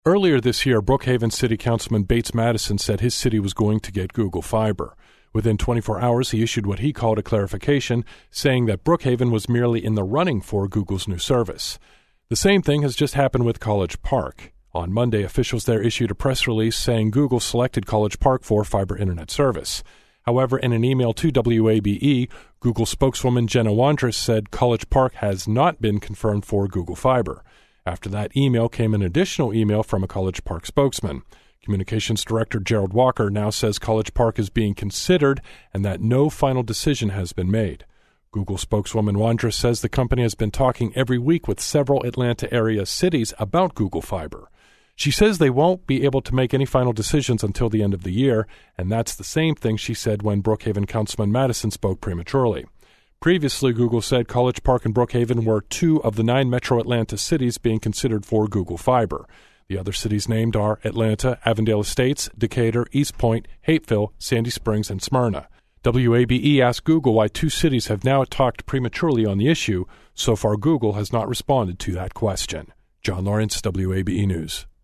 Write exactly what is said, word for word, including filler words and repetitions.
Earlier this year, Brookhaven City Councilman Bates Madison said his city was going to get Google Fiber. Within twenty-four hours, he issued what he called a clarification, saying that Brookhaven was merely in the running for Google's new service. The same thing has just happened with College Park. On Monday, officials there issued a press release saying Google selected College Park for fiber internet service. However, in an email to W A B E, Google spokeswoman Jenna Wondrus said College Park has not been confirmed for Google Fiber. After that email came an additional email from a College Park spokesman. Communications Director Gerald Walker now says College Park is being considered and that no final decision has been made. Google spokeswoman Wondrus says the company has been talking every week with several Atlanta area cities about Google Fiber. She says they won't be able to make any final decisions until the end of the year, and that's the same thing she said when Brookhaven Councilman Madison spoke prematurely. Previously, Google said College Park and Brookhaven were two of the nine metro Atlanta cities being considered for Google Fiber. The other cities named are Atlanta, Avondale Estates, Decatur, East Point, Hapeville, Sandy Springs, and Smyrna. W A B E asked Google why two cities have now talked prematurely on the issue. So far, Google has not responded to that question. John Lawrence, W A B E News.